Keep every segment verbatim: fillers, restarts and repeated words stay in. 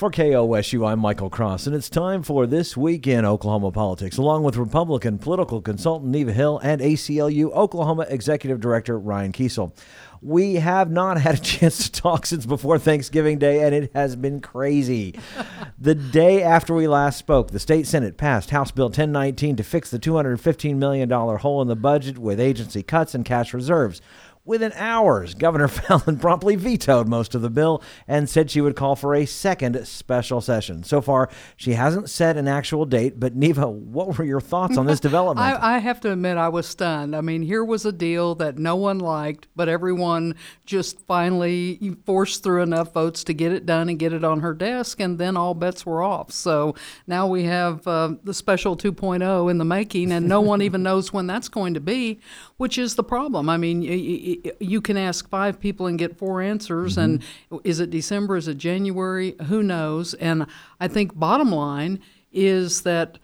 For K O S U, I'm Michael Cross, and it's time for This Week in Oklahoma Politics, along with Republican political consultant Neva Hill and A C L U Oklahoma Executive Director Ryan Kiesel. We have not had a chance to talk since before Thanksgiving Day, and it has been crazy. The day after we last spoke, the state Senate passed House Bill ten nineteen to fix the two hundred fifteen million dollars hole in the budget with agency cuts and cash reserves. Within hours, Governor Fallin promptly vetoed most of the bill and said she would call for a second special session. So far, she hasn't set an actual date, but Neva, what were your thoughts on this development? I, I have to admit I was stunned. I mean, here was a deal that no one liked, but everyone just finally forced through enough votes to get it done and get it on her desk, and then all bets were off. So now we have uh, the special two point oh in the making, and no one even knows when that's going to be, which is the problem. I mean, y- you can ask five people and get four answers. Mm-hmm. And is it December? Is it January? Who knows? And I think bottom line is that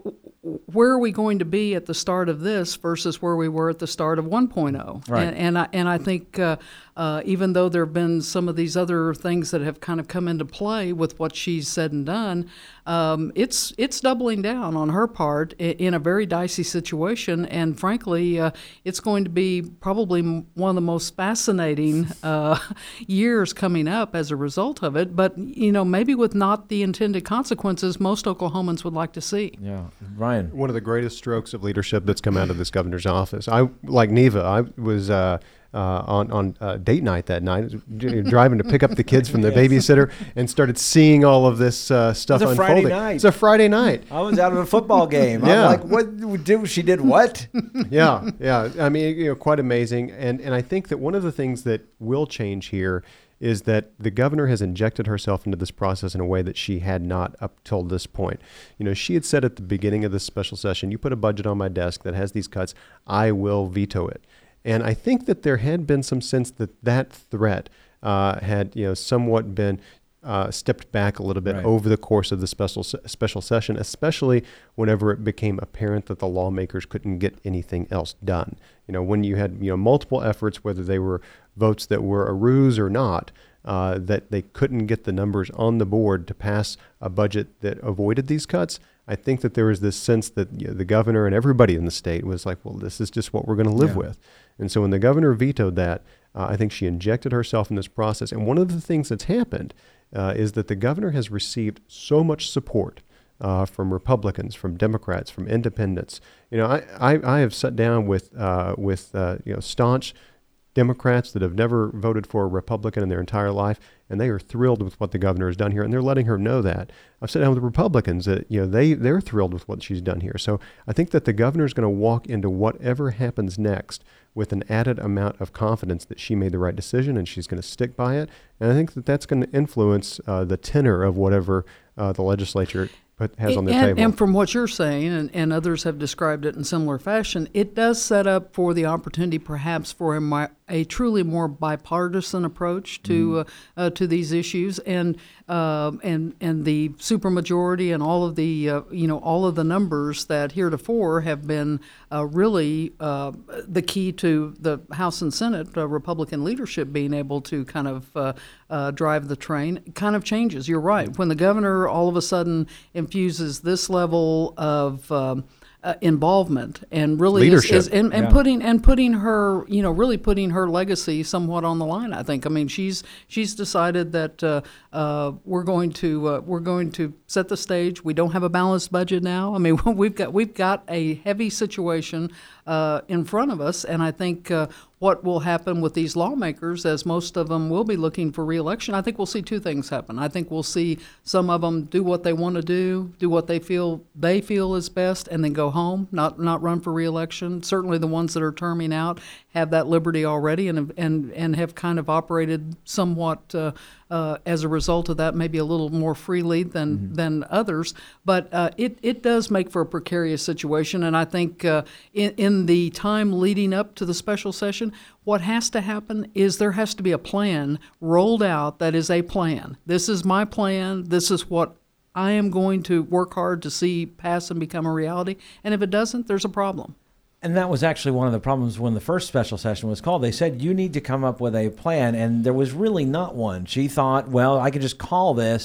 where are we going to be at the start of this versus where we were at the start of one point oh? Right. And, and, I, and I think uh, uh, even though there have been some of these other things that have kind of come into play with what she's said and done, um, it's it's doubling down on her part in a very dicey situation. And frankly, uh, it's going to be probably one of the most fascinating uh, years coming up as a result of it. But, you know, maybe with not the intended consequences most Oklahomans would like to see. Yeah. Ryan. One of the greatest strokes of leadership that's come out of this governor's office. I, like Neva, I was uh, uh, on, on uh, date night that night, driving to pick up the kids from the yes. babysitter, and started seeing all of this uh, stuff it was a unfolding. Friday night. It's a Friday night. I was out at a football game. Yeah. I'm like, what did she did what? yeah, yeah. I mean, you know, quite amazing. And and I think that one of the things that will change here is that the governor has injected herself into this process in a way that she had not up till this point. You know, she had said at the beginning of this special session, you put a budget on my desk that has these cuts, I will veto it. And I think that there had been some sense that that threat uh, had, you know, somewhat been uh, stepped back a little bit right. over the course of the special special session, especially whenever it became apparent that the lawmakers couldn't get anything else done. You know, when you had, you know, multiple efforts, whether they were votes that were a ruse or not, uh, that they couldn't get the numbers on the board to pass a budget that avoided these cuts. I think that there was this sense that, you know, the governor and everybody in the state was like, well, this is just what we're going to live yeah. with. And so when the governor vetoed that, uh, I think she injected herself in this process. And one of the things that's happened uh, is that the governor has received so much support Uh, from Republicans, from Democrats, from independents. You know, I, I, I have sat down with uh, with uh, you know staunch Democrats that have never voted for a Republican in their entire life, and they are thrilled with what the governor has done here, and they're letting her know that. I've sat down with Republicans that, you know, they they're thrilled with what she's done here. So I think that the governor is going to walk into whatever happens next with an added amount of confidence that she made the right decision and she's going to stick by it. And I think that that's going to influence uh, the tenor of whatever uh, the legislature But has on the and, table. And from what you're saying, and, and others have described it in similar fashion, it does set up for the opportunity perhaps for a, a truly more bipartisan approach to mm. uh, uh, to these issues, and uh, and and the supermajority and all of the uh, you know all of the numbers that heretofore have been uh, really uh, the key to the House and Senate uh, Republican leadership being able to kind of uh, uh, drive the train kind of changes. You're right. When the governor all of a sudden infuses this level of um, uh, involvement and really is, is and, and yeah. putting and putting her, you know, really putting her legacy somewhat on the line. I think. I mean, she's she's decided that uh, uh, we're going to uh, we're going to set the stage. We don't have a balanced budget now. I mean, we've got we've got a heavy situation uh, in front of us, and I think. Uh, What will happen with these lawmakers, as most of them will be looking for re-election, I think we'll see two things happen. I think we'll see some of them do what they want to do, do what they feel they feel is best, and then go home, not not run for re-election. Certainly the ones that are terming out have that liberty already and and and have kind of operated somewhat uh, uh, as a result of that, maybe a little more freely than mm-hmm. than others. But uh, it, it does make for a precarious situation, and I think uh, in, in the time leading up to the special session, what has to happen is there has to be a plan rolled out that is a plan. This is my plan. This is what I am going to work hard to see pass and become a reality. And if it doesn't, there's a problem. And that was actually one of the problems when the first special session was called. They said, you need to come up with a plan, and there was really not one. She thought, well, I could just call this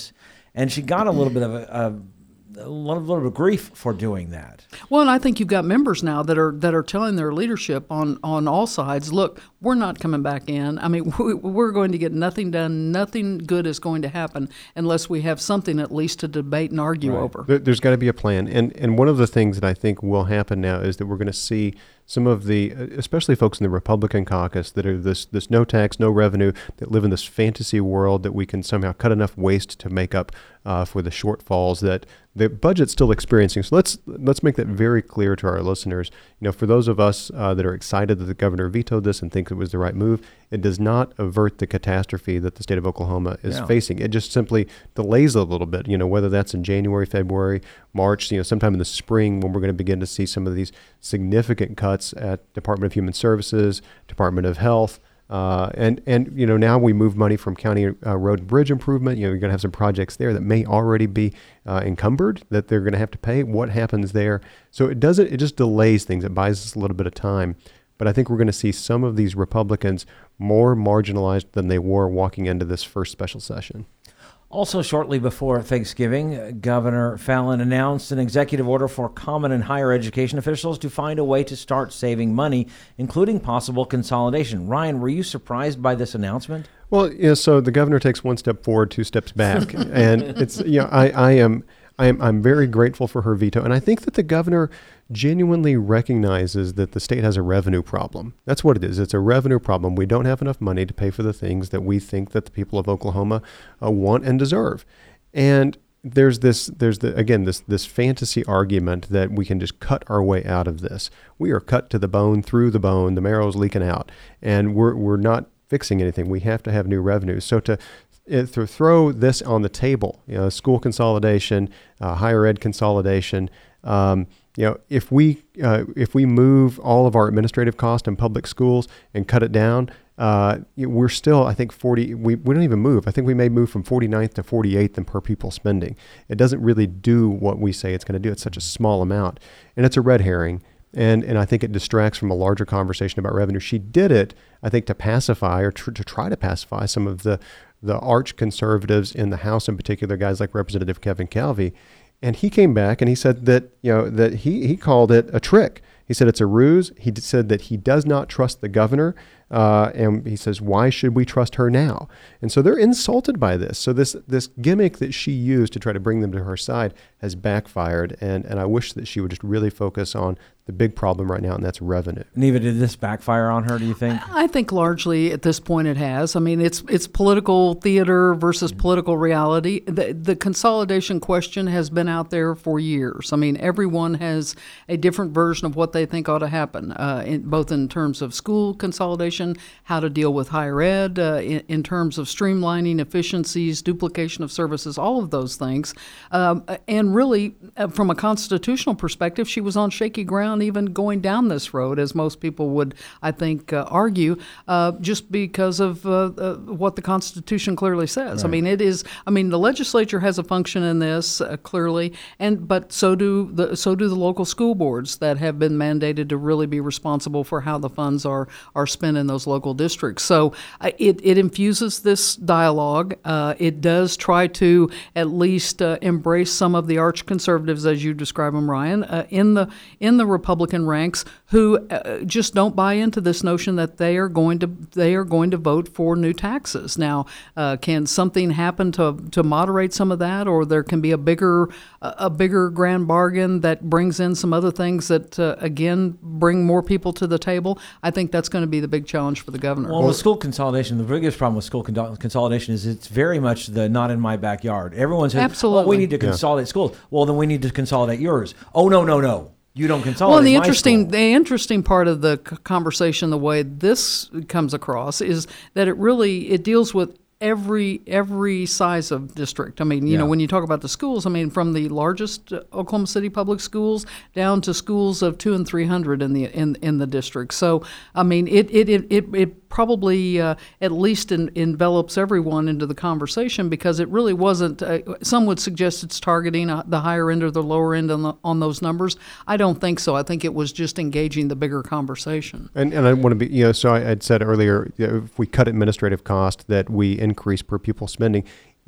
and she got a little bit of a, a a little, little bit of grief for doing that. Well, and I think you've got members now that are that are telling their leadership on, on all sides, look, we're not coming back in. I mean, we, we're going to get nothing done. Nothing good is going to happen unless we have something at least to debate and argue Right. over. There, there's got to be a plan. And and one of the things that I think will happen now is that we're going to see some of the, especially folks in the Republican caucus that are this this no tax, no revenue, that live in this fantasy world that we can somehow cut enough waste to make up uh, for the shortfalls that the budget's still experiencing. So let's let's make that very clear to our listeners. You know, for those of us uh, that are excited that the governor vetoed this and think it was the right move, it does not avert the catastrophe that the state of Oklahoma is Yeah. facing. It just simply delays a little bit. You know, whether that's in January, February, March, you know, sometime in the spring when we're going to begin to see some of these significant cuts at Department of Human Services, Department of Health. Uh, and, and, you know, now we move money from county uh, road and bridge improvement. You know, you're going to have some projects there that may already be uh, encumbered that they're going to have to pay. What happens there? So it doesn't, it just delays things. It buys us a little bit of time. But I think we're going to see some of these Republicans more marginalized than they were walking into this first special session. Also, shortly before Thanksgiving, Governor Fallin announced an executive order for common and higher education officials to find a way to start saving money, including possible consolidation. Ryan, were you surprised by this announcement? Well, yeah, so the governor takes one step forward, two steps back. And it's, you know, I, I am, I am, I'm very grateful for her veto. And I think that the governor genuinely recognizes that the state has a revenue problem. That's what it is. It's a revenue problem. We don't have enough money to pay for the things that we think that the people of Oklahoma uh, want and deserve. And there's this, there's the, again, this, this fantasy argument that we can just cut our way out of this. We are cut to the bone, through the bone, the marrow's leaking out, and we're, we're not fixing anything. We have to have new revenues. So to, to throw this on the table, you know, school consolidation, uh, higher ed consolidation, um, you know, if we uh, if we move all of our administrative cost in public schools and cut it down, uh, we're still, I think, forty. We, we don't even move. I think we may move from forty-ninth to forty-eighth in per pupil spending. It doesn't really do what we say it's going to do. It's such a small amount, and it's a red herring. And and I think it distracts from a larger conversation about revenue. She did it, I think, to pacify or tr- to try to pacify some of the the arch conservatives in the House, in particular, guys like Representative Kevin Calvi. And he came back and he said that, you know, that he, he called it a trick. He said it's a ruse. He d- said that he does not trust the governor. Uh, and he says, why should we trust her now? And so they're insulted by this. So this this gimmick that she used to try to bring them to her side has backfired. And, and I wish that she would just really focus on the big problem right now, and that's revenue. Neva, did this backfire on her, do you think? I think largely at this point it has. I mean, it's it's political theater versus political reality. The, the consolidation question has been out there for years. I mean, everyone has a different version of what they think ought to happen, uh, in, both in terms of school consolidation, how to deal with higher ed, uh, in, in terms of streamlining efficiencies, duplication of services, all of those things. Um, and really, uh, from a constitutional perspective, she was on shaky ground even going down this road, as most people would, I think, uh, argue, uh, just because of uh, uh, what the Constitution clearly says. Right. I mean, it is. I mean, the legislature has a function in this uh, clearly, and but so do the so do the local school boards that have been mandated to really be responsible for how the funds are are spent in those local districts. So uh, it it infuses this dialogue. Uh, it does try to at least uh, embrace some of the arch conservatives, as you describe them, Ryan, uh, in the in the Republican ranks, who uh, just don't buy into this notion that they are going to they are going to vote for new taxes. Now, uh, can something happen to to moderate some of that, or there can be a bigger a bigger grand bargain that brings in some other things that uh, again bring more people to the table? I think that's going to be the big challenge for the governor. Well, with school consolidation, the biggest problem with school con- consolidation is it's very much the not in my backyard. Everyone says, Absolutely. "Oh, we need to Yeah. consolidate schools." Well, then we need to consolidate yours. Oh, no, no, no. You don't consolidate. Well, the my interesting school. the interesting part of the c- conversation, the way this comes across, is that it really it deals with every every size of district. I mean, you Yeah. know, when you talk about the schools, I mean, from the largest uh, Oklahoma City public schools down to schools of two and three hundred in the in in the district. So, I mean, it it it it, it probably uh, at least in, envelops everyone into the conversation, because it really wasn't. Uh, some would suggest it's targeting uh, the higher end or the lower end on the, on those numbers. I don't think so. I think it was just engaging the bigger conversation. And and I want to be, you know, so I had said earlier, you know, if we cut administrative cost, that we increase per pupil spending.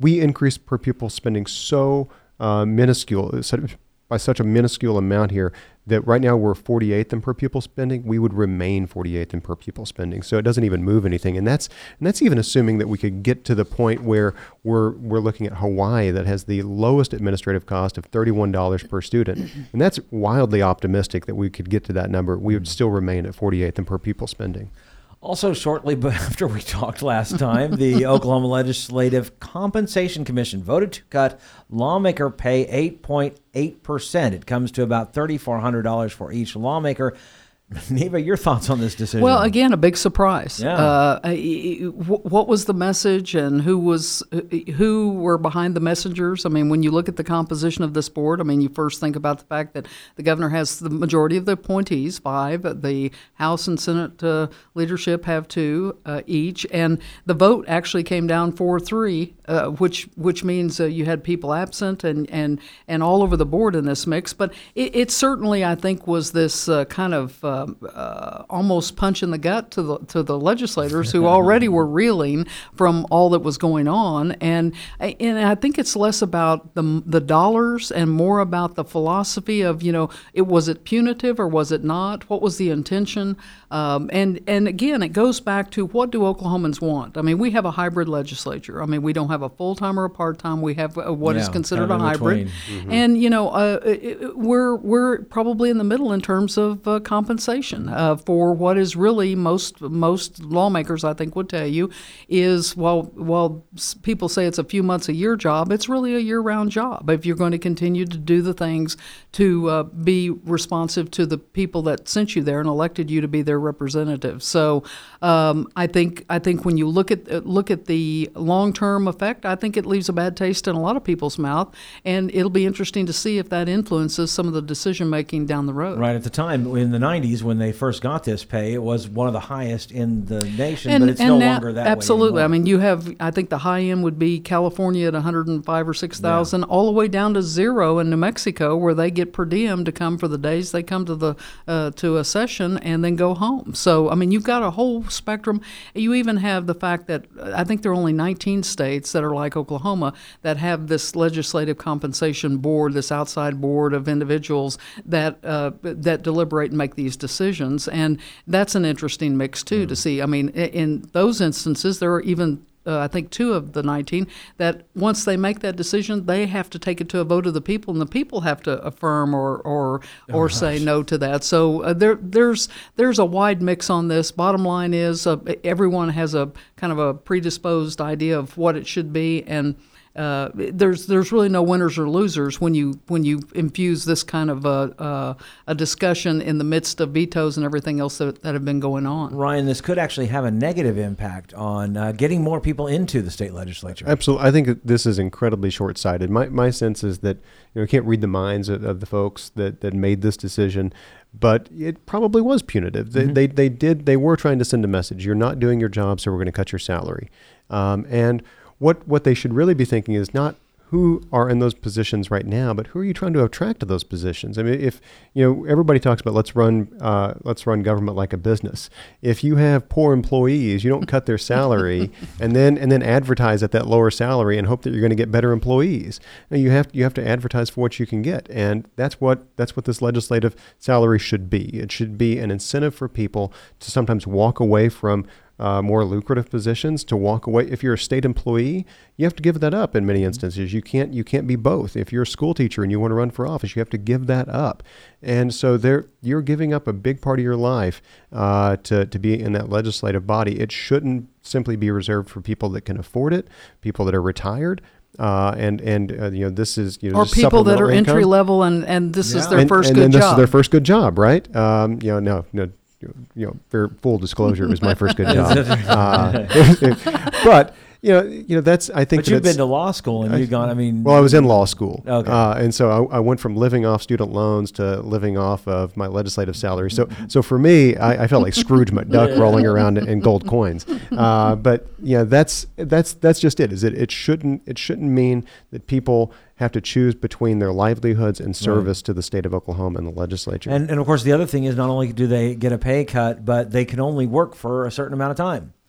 we increased per pupil spending so uh, minuscule, such, by such a minuscule amount here, that right now we're forty-eighth in per pupil spending. We would remain forty-eighth in per pupil spending, so it doesn't even move anything. And that's and that's even assuming that we could get to the point where we're we're looking at Hawaii, that has the lowest administrative cost of thirty-one dollars per student, and that's wildly optimistic that we could get to that number. We would still remain at forty-eighth in per pupil spending. Also, shortly after we talked last time, the Oklahoma Legislative Compensation Commission voted to cut lawmaker pay eight point eight percent. It comes to about three thousand four hundred dollars for each lawmaker. Neva, your thoughts on this decision? Well, again, a big surprise. Yeah. Uh, what was the message, and who was who were behind the messengers? I mean, when you look at the composition of this board, I mean, you first think about the fact that the governor has the majority of the appointees, five. The House and Senate uh, leadership have two uh, each, and the vote actually came down four three, uh, which which means uh, you had people absent and and and all over the board in this mix. But it, it certainly, I think, was this uh, kind of uh, Uh, almost punch in the gut to the to the legislators who already were reeling from all that was going on, and and I think it's less about the the dollars and more about the philosophy of, you know, it was it punitive or was it not? What was the intention? Um, and and again, it goes back to, what do Oklahomans want? I mean, we have a hybrid legislature. I mean, we don't have a full time or a part time. We have a, what yeah, is considered kind of a hybrid, mm-hmm. and you know, uh, it, we're we're probably in the middle in terms of uh, compensation. Uh, for what is really, most most lawmakers, I think, would tell you, is while while people say it's a few months a year job, it's really a year-round job if you're going to continue to do the things to uh, be responsive to the people that sent you there and elected you to be their representative. So um, I think I think when you look at look at the long-term effect, I think it leaves a bad taste in a lot of people's mouth, and it'll be interesting to see if that influences some of the decision-making down the road. Right. At the time, in the nineties, when they first got this pay, it was one of the highest in the nation, and, but it's and no now, longer that absolutely. way I anymore. mean, you have, I think the high end would be California at one hundred five or six thousand, yeah. all the way down to zero in New Mexico, where they get per diem to come for the days they come to the uh, to a session and then go home. So, I mean, you've got a whole spectrum. You even have the fact that I think there are only nineteen states that are like Oklahoma that have this legislative compensation board, this outside board of individuals that uh, that deliberate and make these decisions. And that's an interesting mix, too, mm. to see. I mean, in those instances, there are even, uh, I think, two of the nineteen that once they make that decision, they have to take it to a vote of the people, and the people have to affirm or or, or oh, say gosh. no to that. So uh, there there's there's a wide mix on this. Bottom line is uh, everyone has a kind of a predisposed idea of what it should be, and Uh, there's there's really no winners or losers when you when you infuse this kind of a, uh, a discussion in the midst of vetoes and everything else that, that have been going on. Ryan, this could actually have a negative impact on uh, getting more people into the state legislature. Absolutely. I think that this is incredibly short-sighted. My my sense is that, you know, I can't read the minds of, of the folks that, that made this decision, but it probably was punitive. They, mm-hmm. they they did they were trying to send a message. You're not doing your job, so we're going to cut your salary. Um, and What what they should really be thinking is not who are in those positions right now, but who are you trying to attract to those positions? I mean, if, you know, everybody talks about let's run uh, let's run government like a business. If you have poor employees, you don't cut their salary and then and then advertise at that lower salary and hope that you're going to get better employees. No, you have you have to advertise for what you can get, and that's what that's what this legislative salary should be. It should be an incentive for people to sometimes walk away from Uh, more lucrative positions, to walk away. If you're a state employee, you have to give that up in many instances. You can't you can't be both. If you're a school teacher and you want to run for office, you have to give that up. And so there, you're giving up a big part of your life uh, to, to be in that legislative body. It shouldn't simply be reserved for people that can afford it, people that are retired. Uh, and and uh, you know, this is, you know, or people that are entry level and and this yeah. is their and, first and good then this job. is their first good job, right? Um, you know, no, no. You know, for full disclosure, it was my first good job. Uh, but you know, you know, that's I think. But you've been to law school and you've gone. I mean, well, I was in law school, okay, uh, and so I, I went from living off student loans to living off of my legislative salary. So, so for me, I, I felt like Scrooge McDuck rolling around in gold coins. Uh, but yeah, that's that's that's just it. Is it? It shouldn't it shouldn't mean that people have to choose between their livelihoods and service right. to the state of Oklahoma and the legislature. And, and of course, the other thing is not only do they get a pay cut, but they can only work for a certain amount of time.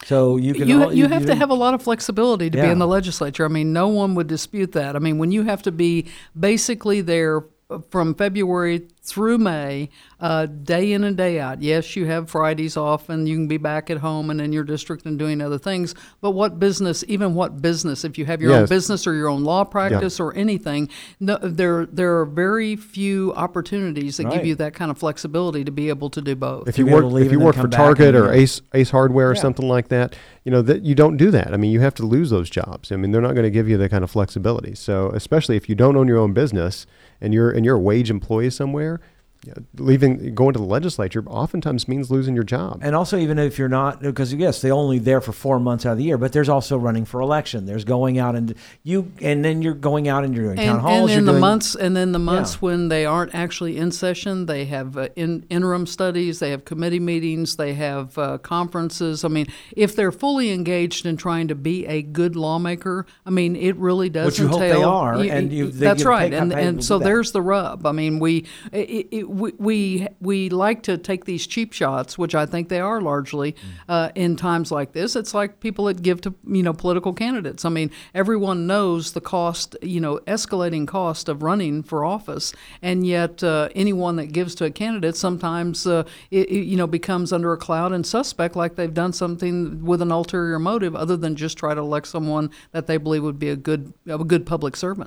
So you can You, all- you have to have a lot of flexibility to Yeah. be in the legislature. I mean, no one would dispute that. I mean, when you have to be basically there from February through May, uh, day in and day out. Yes, you have Fridays off and you can be back at home and in your district and doing other things. But what business, even what business, if you have your own Yes. business or your own law practice or anything, no, there there are very few opportunities that Right. give you that kind of flexibility to be able to do both. If To you be able work, to leave if you and then work come for back Target and, or yeah. Ace Ace Hardware or Yeah. something like that, you know that you don't do that. I mean, you have to lose those jobs. I mean, they're not going to give you that kind of flexibility. So, especially if you don't own your own business and you're and you're a wage employee somewhere, you know, leaving going to the legislature oftentimes means losing your job. And also, even if you're not, because yes, they're only there for four months out of the year, but there's also running for election. There's going out and you, and then you're going out and you're doing town And, halls. and you're in the doing, months, and then the months Yeah. when they aren't actually in session, they have uh, in, interim studies, they have committee meetings, they have uh, conferences. I mean, if they're fully engaged in trying to be a good lawmaker, I mean, it really does Which you hope entail. they are, and you- they that's get right, pay- and pay and to so do that. there's the rub. I mean, we it, it, we we we like to take these cheap shots, which I think they are largely uh, in times like this. It's like people that give to you know political candidates. I mean, everyone knows the cost, you know, escalating cost of running for office, and yet uh, anyone that gives to a candidate sometimes uh, it, it, you know becomes under a cloud and suspect, like they've done something with an ulterior motive, other than just try to elect someone that they believe would be a good a good public servant.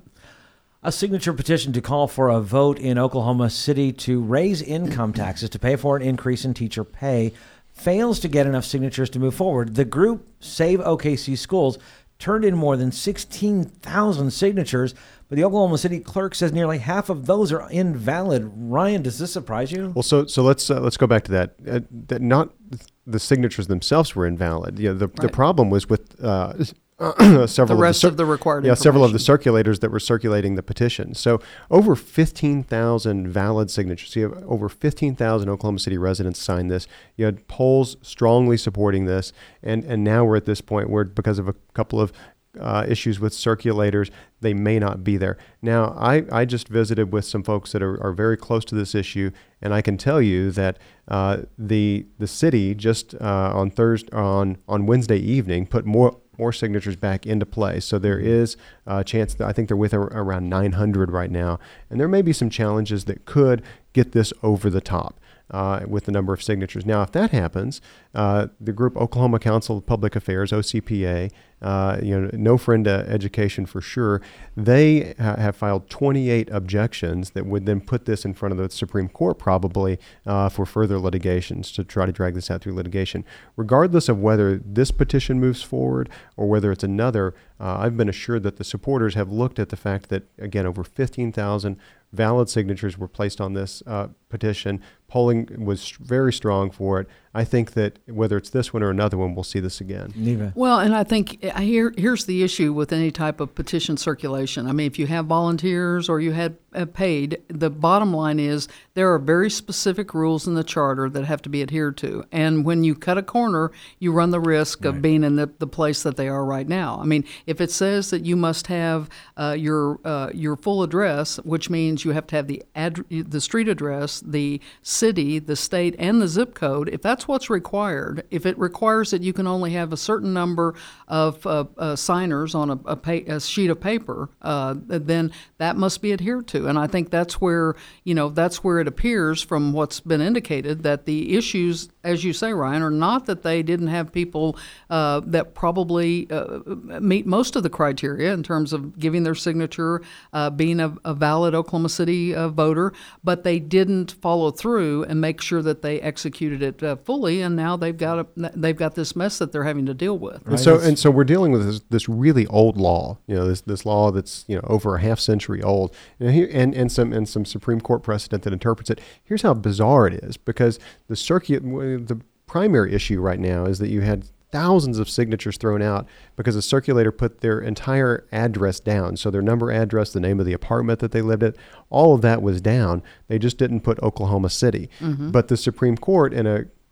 A signature petition to call for a vote in Oklahoma City to raise income taxes to pay for an increase in teacher pay fails to get enough signatures to move forward. The group Save O K C Schools turned in more than sixteen thousand signatures, but the Oklahoma City clerk says nearly half of those are invalid. Ryan, does this surprise you? Well, so so let's uh, let's go back to that. Uh, that not the signatures themselves were invalid. You know, the the Right. problem was with uh, several The rest cir- of the required yeah several of the information. circulators that were circulating the petition. So over fifteen thousand valid signatures. You have over fifteen thousand Oklahoma City residents signed this. You had polls strongly supporting this, and and now we're at this point where because of a couple of Uh, issues with circulators, they may not be there. Now, I, I just visited with some folks that are, are very close to this issue, and I can tell you that uh, the the city just uh, on Thursday on on Wednesday evening put more more signatures back into play. So there is a chance that I think they're with a, around nine hundred right now, and there may be some challenges that could get this over the top. Uh, with the number of signatures. Now, if that happens, uh, the group Oklahoma Council of Public Affairs, O C P A, uh, you know, No Friend to Education for sure, they ha- have filed twenty-eight objections that would then put this in front of the Supreme Court probably uh, for further litigations to try to drag this out through litigation. Regardless of whether this petition moves forward or whether it's another, uh, I've been assured that the supporters have looked at the fact that, again, over fifteen thousand valid signatures were placed on this uh, petition. Polling was very strong for it. I think that whether it's this one or another one, we'll see this again. Neva. Well, and I think I hear here's the issue with any type of petition circulation. I mean, if you have volunteers or you had uh, paid, the bottom line is there are very specific rules in the charter that have to be adhered to. And when you cut a corner, you run the risk of being in the, the place that they are right now. I mean, if it says that you must have uh, your uh, your full address, which means you have to have the ad- the street address, the city, the state, and the zip code, if that's what's required, if it requires that you can only have a certain number of uh, uh, signers on a, a, pa- a sheet of paper, uh, then that must be adhered to. And I think that's where, you know, that's where it appears from what's been indicated that the issues, as you say, Ryan, are not that they didn't have people uh, that probably uh, meet most of the criteria in terms of giving their signature, uh, being a, a valid Oklahoma City uh, voter, but they didn't follow through and make sure that they executed it uh, fully. And now they've got a, they've got this mess that they're having to deal with. And so, and so we're dealing with this, this really old law. You know, this this law that's you know over a half century old, and here, and, and some and some Supreme Court precedent that interprets it. Here's how bizarre it is, because the circuit, the primary issue right now is that you had thousands of signatures thrown out because a circulator put their entire address down. So their number, address, the name of the apartment that they lived at, all of that was down. They just didn't put Oklahoma City. Mm-hmm. But the Supreme Court, in a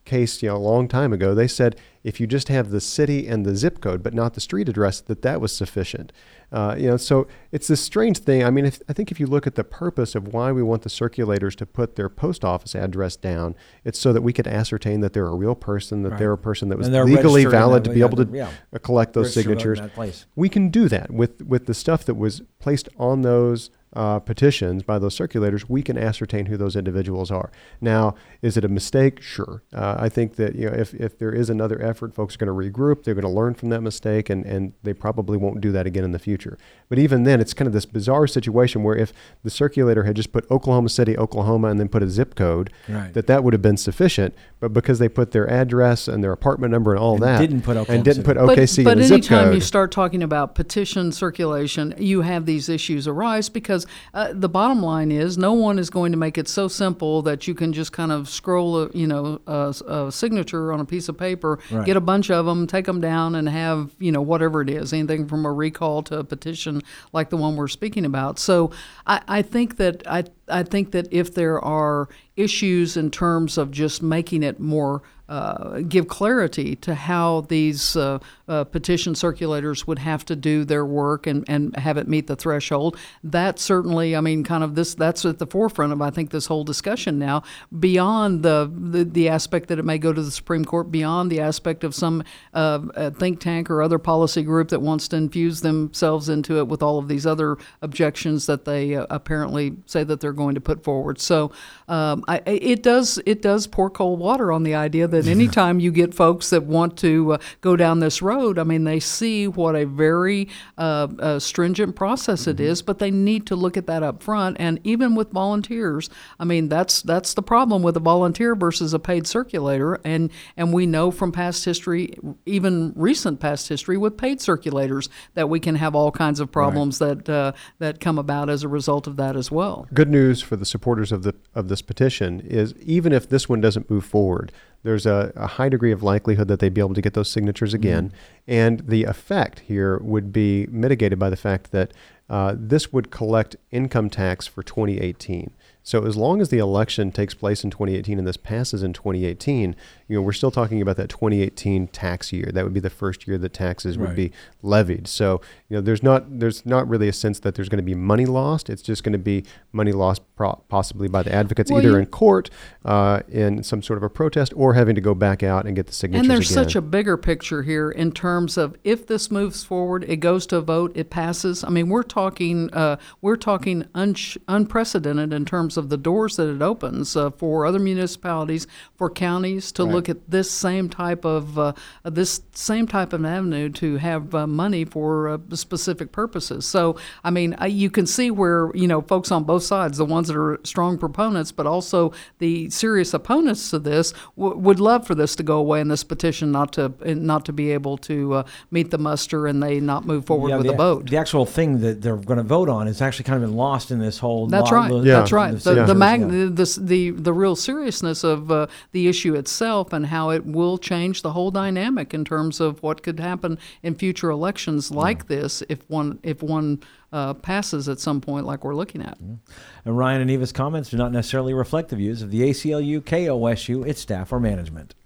case, you know, a long time ago, they said if you just have the city and the zip code, but not the street address, that that was sufficient. Uh, you know, so it's this strange thing. I mean, if, I think if you look at the purpose of why we want the circulators to put their post office address down, it's so that we could ascertain that they're a real person, that Right. they're a person that was And they're legally registered in valid that- to be able to yeah, uh, collect those registered vote in signatures. that place. We can do that with, with the stuff that was placed on those uh, petitions by those circulators. We can ascertain who those individuals are. Now, is it a mistake? Sure. Uh, I think that, you know, if, if there is another effort, folks are going to regroup. They're going to learn from that mistake, and, and they probably won't do that again in the future. But even then, it's kind of this bizarre situation where if the circulator had just put Oklahoma City, Oklahoma, and then put a zip code, Right. that that would have been sufficient. But because they put their address and their apartment number and all And that, didn't put Oklahoma and didn't City. put O K C but, in the but zip anytime code, you start talking about petition circulation, you have these issues arise because uh, the bottom line is no one is going to make it so simple that you can just kind of scroll, a, you know, a, a signature on a piece of paper, Right. get a bunch of them, take them down, and have, you know, whatever it is, anything from a recall to a petition like the one we're speaking about. So I, I think that I I think that if there are issues in terms of just making it more uh, give clarity to how these uh, uh, petition circulators would have to do their work and, and have it meet the threshold. That certainly, I mean, kind of this, that's at the forefront of, I think, this whole discussion now, beyond the, the, the aspect that it may go to the Supreme Court, beyond the aspect of some uh, uh, think tank or other policy group that wants to infuse themselves into it with all of these other objections that they uh, apparently say that they're going to put forward. So um, I, it does it does pour cold water on the idea that anytime you get folks that want to uh, go down this road, I mean, they see what a very uh, uh, stringent process it is, but they need to look at that up front. And even with volunteers, I mean, that's that's the problem with a volunteer versus a paid circulator. And and we know from past history, even recent past history with paid circulators, that we can have all kinds of problems that uh, that come about as a result of that as well. good news for the supporters of the of this petition is even if this one doesn't move forward, there's a, a high degree of likelihood that they'd be able to get those signatures again. Mm-hmm. And the effect here would be mitigated by the fact that uh, this would collect income tax for twenty eighteen. So as long as the election takes place in twenty eighteen and this passes in twenty eighteen, you know, we're still talking about that twenty eighteen tax year. That would be the first year that taxes Right. would be levied. So, you know, there's not there's not really a sense that there's going to be money lost. It's just going to be money lost pro- possibly by the advocates, Well, either you- in court, uh, in some sort of a protest, or having to go back out and get the signatures And there's again. such a bigger picture here in terms of if this moves forward, it goes to a vote, it passes. I mean, we're talking uh, we're talking un- unprecedented in terms of the doors that it opens uh, for other municipalities, for counties to Right. look at this same type of uh, this same type of avenue to have uh, money for uh, specific purposes. So, I mean, I, you can see where you know folks on both sides, the ones that are strong proponents, but also the serious opponents to this, w- would love for this to go away and this petition not to not to be able to uh, meet the muster and they not move forward Yeah, with the, the vote. The actual thing that they're going to vote on is actually kind of been lost in this whole. That's lo- right. lo- Yeah. That's right. The, signatures, the, yeah. mag- the, the the the real seriousness of uh, the issue itself and how it will change the whole dynamic in terms of what could happen in future elections like this if one if one uh, passes at some point like we're looking at. And Ryan and Eva's comments do not necessarily reflect the views of the A C L U, K O S U, its staff, or management.